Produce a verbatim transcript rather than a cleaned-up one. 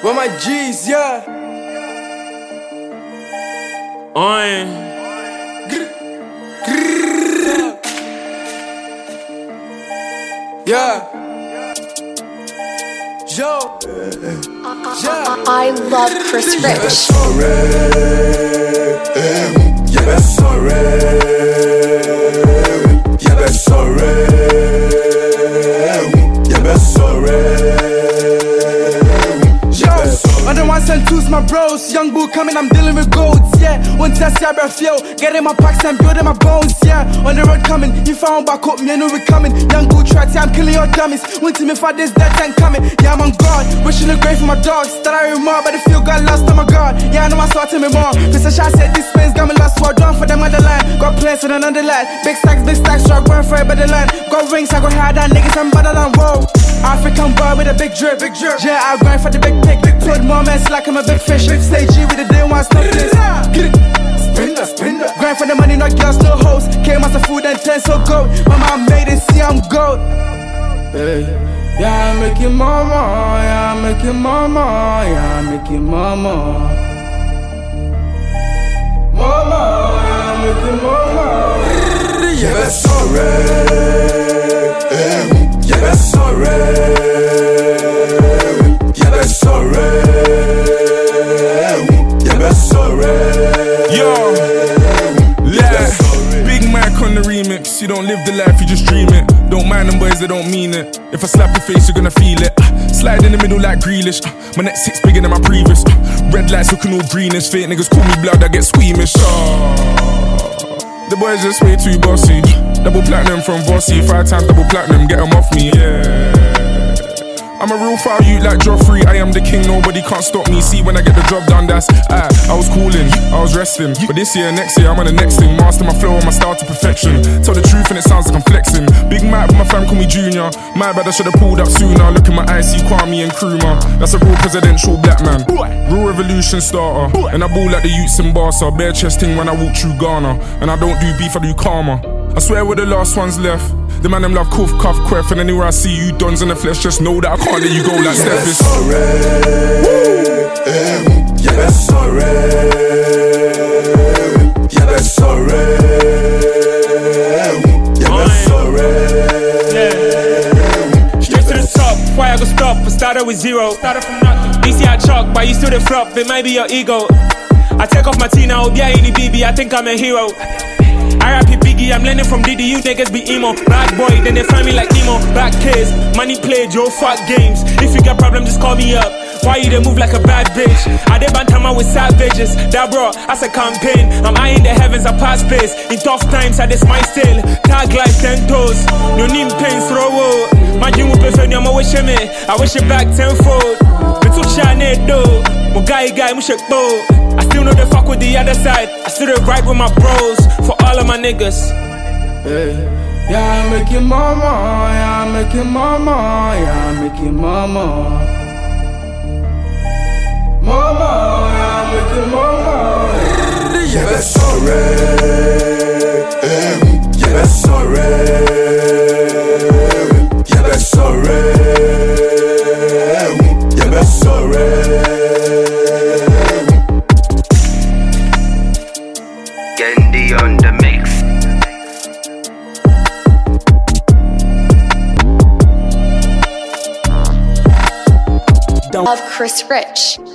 Where my G's, yeah. Oi. Yeah. Yo. Yeah. I love Chris Rich. Yeah, that's alright. Yeah, that's alright. Yeah, that's alright. I don't want send twos, my bros. Young bull coming, I'm dealing with goats, yeah. One test, yeah, breath, yo. Getting my packs and building my bones, yeah. On the road coming, you found back up, me, I know we coming. Young bull tracks, yeah, I'm killing your dummies. One to me for this, that tank coming. Yeah, I'm on guard, wishing the grave for my dogs. That I remember, but the feel got lost on my guard. Yeah, I know I saw to me more. Mister Shah said this space got me lost, so I drawn for them on the line. Got plans for another line. Big stacks, big stacks, so I going for a better line. Got rings, I go higher than niggas, I'm better than whoa. African boy with a big drip, big drip. Yeah, I grind for the big pick, big put moments like I'm a big fish. Big stage G with the day one stop this. Get it, spin that, spin that. Grind for the money, no girls, no hoes. Came as a food and ten so gold. My mom made it, see I'm gold. Hey. Yeah, I'm making mama, yeah, I'm making mama, yeah, I'm making mama. Mama, yeah, I'm making mama. Yeah, that's alright. Yeah, that's alright. Yeah, that's alright. Yeah, that's alright. Yo, yeah. Big Mac on the remix. You don't live the life, you just dream it. Don't mind them boys, they don't mean it. If I slap your face, you're gonna feel it. Slide in the middle like Grealish. My next six bigger than my previous. Red lights looking all greenish. Fake niggas call me blood, I get squeamish. Oh, the boys just way too bossy. Double platinum from Bossy. Five times double platinum, get them off me, yeah. I'm a real foul youth like Joffrey. I am the king, nobody can't stop me. See when I get the job done, that's ah, I was cooling, I was resting. But this year, next year, I'm on the next thing. Master my flow and my style to perfection. Tell the truth and it sounds like I'm flexing. Big Mac, but my fam call me Junior. My bad, I should've pulled up sooner. Look in my eyes, see Kwame and Nkrumah. That's a real presidential black man. Real revolution starter. And I ball like the youths in Barca. Bare chest thing when I walk through Ghana. And I don't do beef, I do karma. I swear we're the last ones left. The man them love cuff, cuff, queff. And anywhere I see you dons in the flesh, just know that I can't let you go like Yeah, Steph. that's alright. Yeah, that's alright. Yeah, that's alright. Yeah, that's alright. Yeah. Straight to the top, why I go stop? I started with zero. Started from nothing. D C I chalk, but you still the flop. It might be your ego. I take off my T now, be in the B B. I think I'm a hero. R I P Biggie, I'm learning from Diddy, you niggas be emo. Bad boy, then they find me like emo. Back kids, money played, yo, fuck games. If you got problem, just call me up. Why you they move like a bad bitch? I dey bantama with savages. That bro, that's a campaign. I'm high in the heavens, I pass space. In tough times, I just my still. Tag life, ten toes. No name pains, throw. My dream will prefer me, I'm a wish me. I wish it back tenfold. Me took shine though. My guy, guy, mushak bow. I still know the fuck with the other side. I still ride with my bros. For all of my niggas. Hey. Yeah, I'm making mama, yeah, I'm making mama, yeah, I'm making mama. Mama, yeah, I'm making mama. Yeah, that's alright. Yeah, that's alright. Yeah, that's alright. Yeah, that's alright. Gendy on the mix. Love Chris Rich.